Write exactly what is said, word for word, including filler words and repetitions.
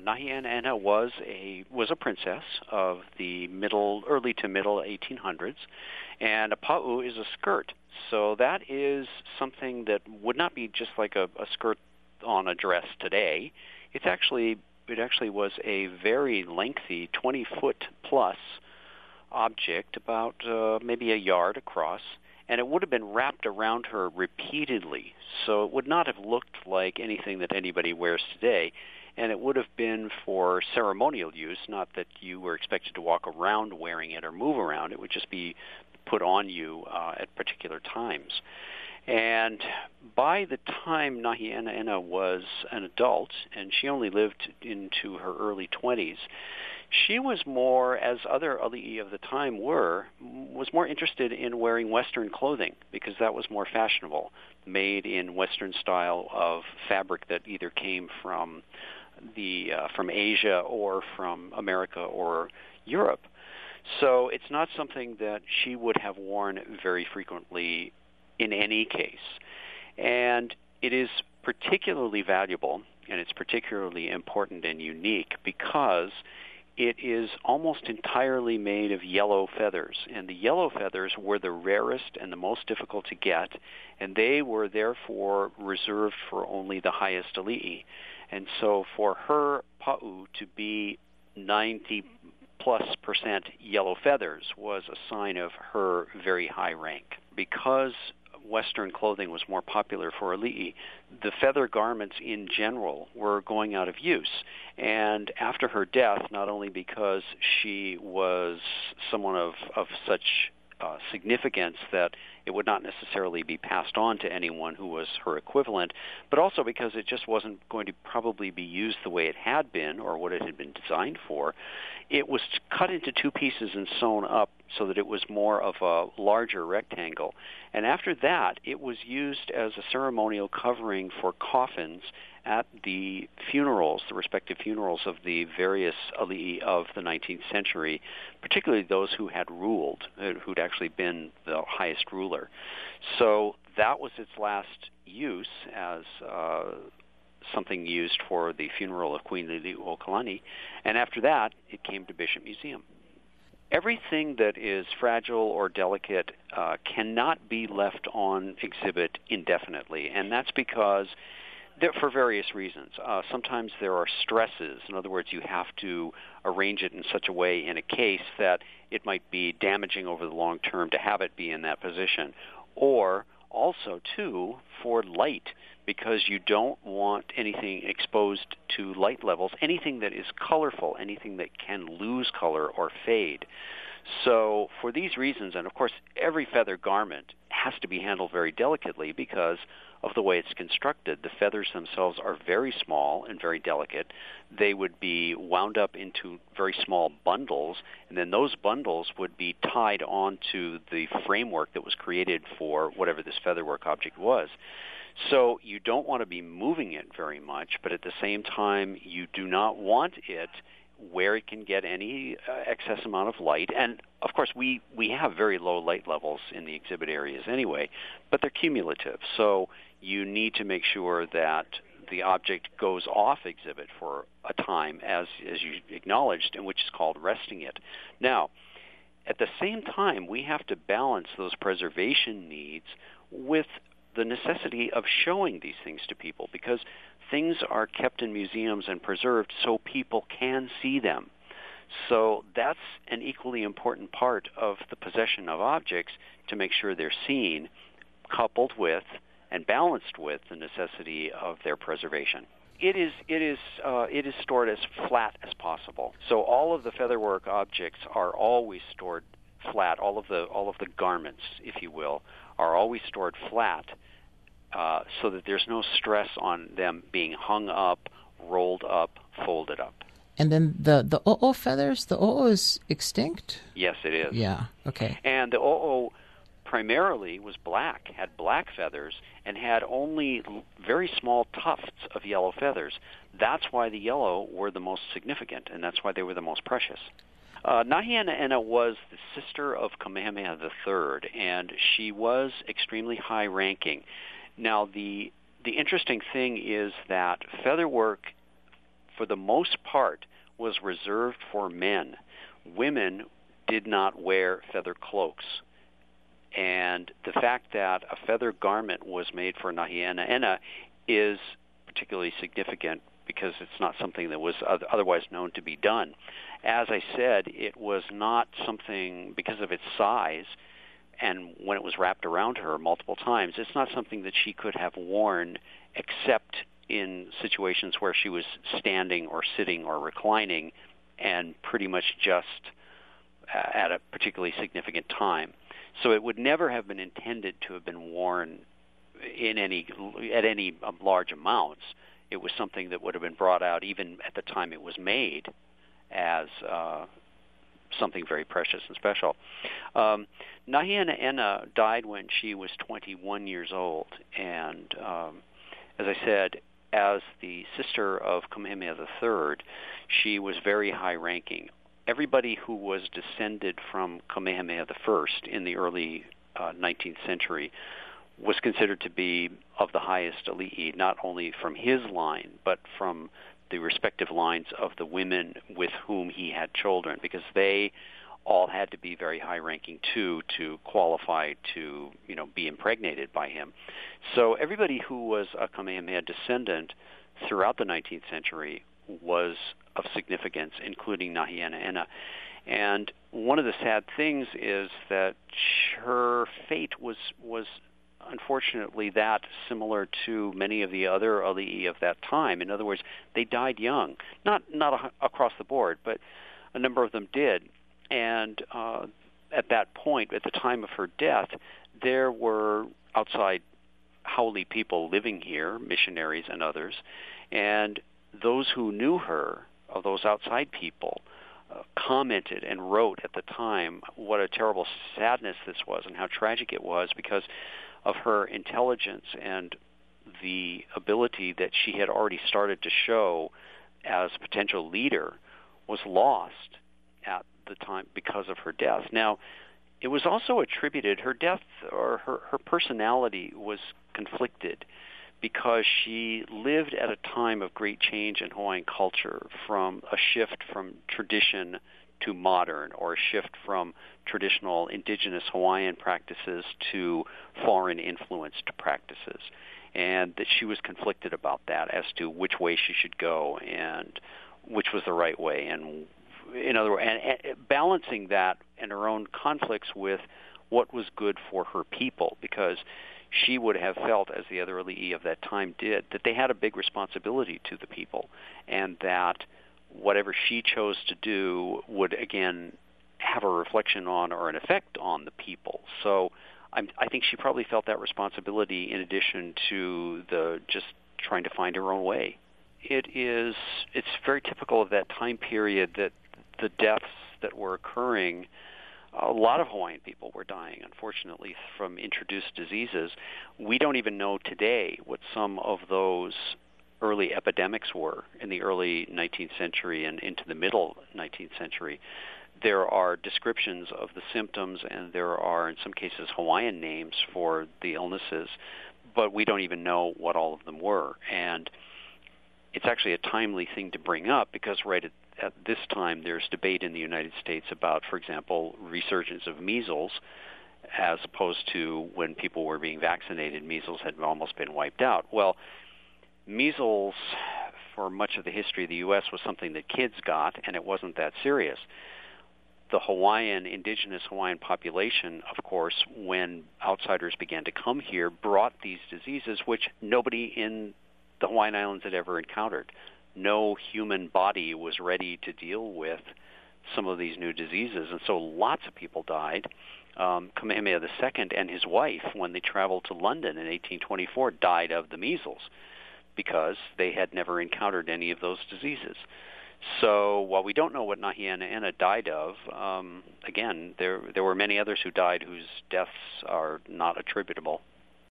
Nahian'ena was a was a princess of the middle, early to middle eighteen hundreds, and a pa'u is a skirt. So that is something that would not be just like a, a skirt on a dress today. It's actually it actually was a very lengthy, twenty foot plus object, about uh, maybe a yard across, and it would have been wrapped around her repeatedly. So it would not have looked like anything that anybody wears today. And it would have been for ceremonial use, not that you were expected to walk around wearing it or move around. It would just be put on you uh, at particular times. And by the time Nahian'ena was an adult, and she only lived into her early twenties, she was more, as other ali'i of the time were, was more interested in wearing Western clothing because that was more fashionable, made in Western style of fabric that either came from the uh, from Asia or from America or Europe. So it's not something that she would have worn very frequently in any case. And it is particularly valuable, and it's particularly important and unique because it is almost entirely made of yellow feathers. And the yellow feathers were the rarest and the most difficult to get, and they were therefore reserved for only the highest ali'i. And so for her pa'u to be ninety plus percent yellow feathers was a sign of her very high rank. Because Western clothing was more popular for ali'i, the feather garments in general were going out of use. And after her death, not only because she was someone of, of such uh, significance that it would not necessarily be passed on to anyone who was her equivalent, but also because it just wasn't going to probably be used the way it had been or what it had been designed for. It was cut into two pieces and sewn up so that it was more of a larger rectangle. And after that, it was used as a ceremonial covering for coffins at the funerals, the respective funerals of the various ali'i of the nineteenth century, particularly those who had ruled, who'd actually been the highest ruler. So that was its last use as uh, something used for the funeral of Queen Liliuokalani, and after that, it came to Bishop Museum. Everything that is fragile or delicate uh, cannot be left on exhibit indefinitely, and that's because there, for various reasons. Uh, sometimes there are stresses. In other words, you have to arrange it in such a way in a case that it might be damaging over the long term to have it be in that position. Or also, too, for light, because you don't want anything exposed to light levels, anything that is colorful, anything that can lose color or fade. So for these reasons, and of course every feather garment has to be handled very delicately because of the way it's constructed. The feathers themselves are very small and very delicate. They would be wound up into very small bundles, and then those bundles would be tied onto the framework that was created for whatever this featherwork object was. So you don't want to be moving it very much, but at the same time, you do not want it where it can get any uh, excess amount of light. And, of course, we, we have very low light levels in the exhibit areas anyway, but they're cumulative. So you need to make sure that the object goes off exhibit for a time, as, as you acknowledged, and which is called resting it. Now, at the same time, we have to balance those preservation needs with the necessity of showing these things to people, because things are kept in museums and preserved so people can see them. So that's an equally important part of the possession of objects, to make sure they're seen, coupled with and balanced with the necessity of their preservation. It is it is uh, it is stored as flat as possible. So all of the featherwork objects are always stored flat. All of the all of the garments, if you will, are always stored flat, uh, so that there's no stress on them being hung up, rolled up, folded up. And then the the o'o feathers, the o'o is extinct? Yes, it is. Yeah. Okay. And the o'o primarily was black, had black feathers, and had only very small tufts of yellow feathers. That's why the yellow were the most significant, and that's why they were the most precious. Uh, Nahian'ena was the sister of Kamehameha the Third, and she was extremely high-ranking. Now, the the interesting thing is that featherwork for the most part, was reserved for men. Women did not wear feather cloaks. And the fact that a feather garment was made for Nahiane'ena is particularly significant because it's not something that was otherwise known to be done. As I said, it was not something, because of its size, and when it was wrapped around her multiple times, it's not something that she could have worn except in situations where she was standing or sitting or reclining, and pretty much just uh, at a particularly significant time. So it would never have been intended to have been worn in any at any large amounts. It was something that would have been brought out even at the time it was made as uh, something very precious and special. Um, Nahiane'ena died when she was twenty-one years old, and um, as I said, as the sister of Kamehameha the Third, she was very high-ranking. Everybody who was descended from Kamehameha the First in the early uh, nineteenth century was considered to be of the highest ali'i, not only from his line, but from the respective lines of the women with whom he had children, because they all had to be very high-ranking too to qualify to, you know, be impregnated by him. So everybody who was a Kamehameha descendant throughout the nineteenth century was of significance, including Nahiane'ena. And one of the sad things is that her fate was was unfortunately that similar to many of the other ali'i of that time. In other words, they died young. Not not a, across the board, but a number of them did. And uh, at that point, at the time of her death, there were outside Haole people living here, missionaries and others, and those who knew her, of those outside people, uh, commented and wrote at the time what a terrible sadness this was and how tragic it was, because of her intelligence and the ability that she had already started to show as a potential leader was lost at the time because of her death. Now, it was also attributed, her death or her, her personality was conflicted because she lived at a time of great change in Hawaiian culture, from a shift from tradition to modern, or a shift from traditional indigenous Hawaiian practices to foreign influenced practices, and that she was conflicted about that as to which way she should go and which was the right way, and in other words, and, and balancing that and her own conflicts with what was good for her people, because she would have felt, as the other ali'i of that time did, that they had a big responsibility to the people, and that whatever she chose to do would, again, have a reflection on or an effect on the people. So I'm, I think she probably felt that responsibility in addition to the just trying to find her own way. It is, it's very typical of that time period that the deaths that were occurring, a lot of Hawaiian people were dying, unfortunately, from introduced diseases. We don't even know today what some of those early epidemics were in the early nineteenth century and into the middle nineteenth century. There are descriptions of the symptoms, and there are, in some cases, Hawaiian names for the illnesses, but we don't even know what all of them were. And it's actually a timely thing to bring up, because right at, at this time there's debate in the United States about, for example, resurgence of measles, as opposed to when people were being vaccinated, measles had almost been wiped out. Well, measles, for much of the history of the U S, was something that kids got, and it wasn't that serious. The Hawaiian, indigenous Hawaiian population, of course, when outsiders began to come here, brought these diseases which nobody in the Hawaiian Islands had ever encountered. No human body was ready to deal with some of these new diseases, and so lots of people died. Um, Kamehameha the Second and his wife, when they traveled to London in eighteen twenty-four, died of the measles because they had never encountered any of those diseases. So while we don't know what Nahiane'ena died of, um, again, there there were many others who died whose deaths are not attributable.